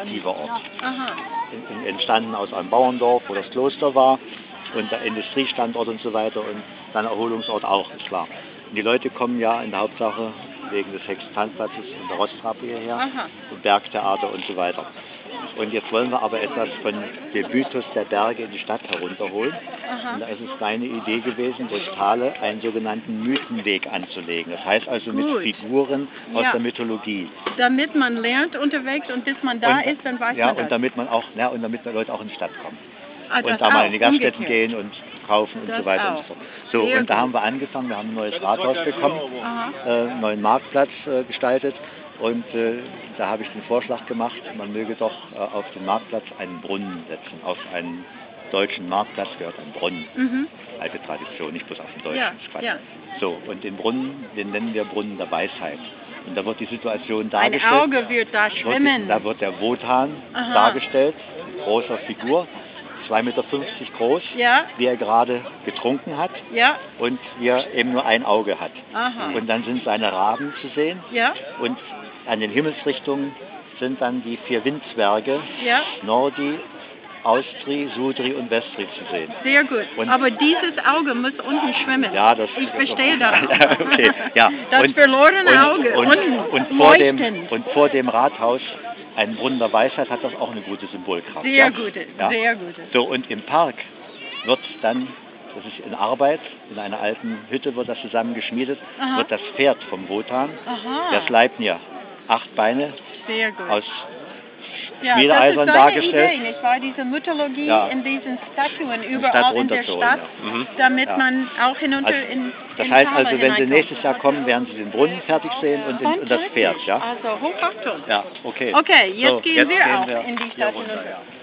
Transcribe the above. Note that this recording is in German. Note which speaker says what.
Speaker 1: aktiver Ort.
Speaker 2: Aha.
Speaker 1: Entstanden aus einem Bauerndorf, wo das Kloster war und der Industriestandort und so weiter und dann Erholungsort auch, ist klar. Und die Leute kommen ja in der Hauptsache wegen des Sextantplatzes und der Rostrappe hierher,
Speaker 2: Aha.
Speaker 1: und Bergtheater und so weiter. Und jetzt wollen wir aber etwas von dem Mythos der Berge in die Stadt herunterholen.
Speaker 2: Aha.
Speaker 1: Und da ist es meine Idee gewesen, durch Thale einen sogenannten Mythenweg anzulegen. Das heißt also mit
Speaker 2: Gut.
Speaker 1: Figuren aus
Speaker 2: Ja.
Speaker 1: der Mythologie.
Speaker 2: Damit man lernt unterwegs und bis man da ist, dann weiß
Speaker 1: Ja,
Speaker 2: man das.
Speaker 1: und damit man auch, ja, und damit die Leute auch in die Stadt kommen.
Speaker 2: Ah, das
Speaker 1: Und da mal in
Speaker 2: auch,
Speaker 1: die Gaststätten
Speaker 2: umgekehrt.
Speaker 1: gehen und kaufen und
Speaker 2: Das
Speaker 1: so weiter und
Speaker 2: auch.
Speaker 1: so fort. So,
Speaker 2: Sehr
Speaker 1: und da
Speaker 2: gut.
Speaker 1: haben wir angefangen, wir haben ein neues Rathaus bekommen,
Speaker 2: Aha.
Speaker 1: einen neuen Marktplatz gestaltet. Und da habe ich den Vorschlag gemacht, man möge doch auf den Marktplatz einen Brunnen setzen. Auf einen deutschen Marktplatz gehört ein Brunnen. Alte Tradition, nicht bloß auf den deutschen.
Speaker 2: Ja,
Speaker 1: ist Quatsch.
Speaker 2: ja.
Speaker 1: So, und den Brunnen, den nennen wir Brunnen der Weisheit. Und da wird die Situation
Speaker 2: Ein
Speaker 1: dargestellt.
Speaker 2: Auge wird da schwimmen.
Speaker 1: Da wird der Wotan
Speaker 2: Aha.
Speaker 1: dargestellt, großer Figur, 2,50 Meter groß,
Speaker 2: Ja.
Speaker 1: wie er gerade getrunken hat
Speaker 2: Ja,
Speaker 1: und wie er eben nur ein Auge hat.
Speaker 2: aha.
Speaker 1: Und dann sind seine Raben zu sehen
Speaker 2: Ja,
Speaker 1: und an den Himmelsrichtungen sind dann die 4 Windzwerge,
Speaker 2: ja,
Speaker 1: Nordi, Austri, Sudri und Westri zu sehen.
Speaker 2: sehr gut.
Speaker 1: Und-
Speaker 2: Aber dieses Auge muss unten schwimmen.
Speaker 1: Ja, das
Speaker 2: Ich verstehe das.
Speaker 1: okay, ja.
Speaker 2: Das verlorene Auge.
Speaker 1: Und vor
Speaker 2: leuchtend.
Speaker 1: vor dem Rathaus, ein Brunnen der Weisheit, hat das auch eine gute Symbolkraft.
Speaker 2: Sehr
Speaker 1: ja?
Speaker 2: gute,
Speaker 1: Ja.
Speaker 2: sehr gute.
Speaker 1: So, und im Park wird dann, das ist in Arbeit, in einer alten Hütte wird das zusammengeschmiedet,
Speaker 2: Aha.
Speaker 1: wird das Pferd vom Wotan,
Speaker 2: Aha.
Speaker 1: der Sleipnir, 8 Beine
Speaker 2: Sehr gut.
Speaker 1: aus
Speaker 2: Ja, das ist
Speaker 1: Schmiedeeisern
Speaker 2: deine
Speaker 1: dargestellt.
Speaker 2: Idee, nicht wahr? Diese Mythologie
Speaker 1: Ja.
Speaker 2: in diesen Statuen
Speaker 1: Stadt
Speaker 2: überall in der
Speaker 1: runterzuholen,
Speaker 2: Stadt, damit
Speaker 1: Ja.
Speaker 2: man auch hinunter
Speaker 1: Also,
Speaker 2: in
Speaker 1: das
Speaker 2: in
Speaker 1: heißt
Speaker 2: Thale
Speaker 1: also, wenn Sie
Speaker 2: hineinkommt.
Speaker 1: nächstes Jahr kommen, werden Sie den Brunnen fertig sehen und das Pferd.
Speaker 2: Fantastisch.
Speaker 1: Ja?
Speaker 2: Also Hochachtung.
Speaker 1: Ja, okay.
Speaker 2: Okay, jetzt
Speaker 1: So,
Speaker 2: gehen wir auch
Speaker 1: wir
Speaker 2: in die
Speaker 1: hier
Speaker 2: Stadt
Speaker 1: runter,
Speaker 2: hinunter.
Speaker 1: ja.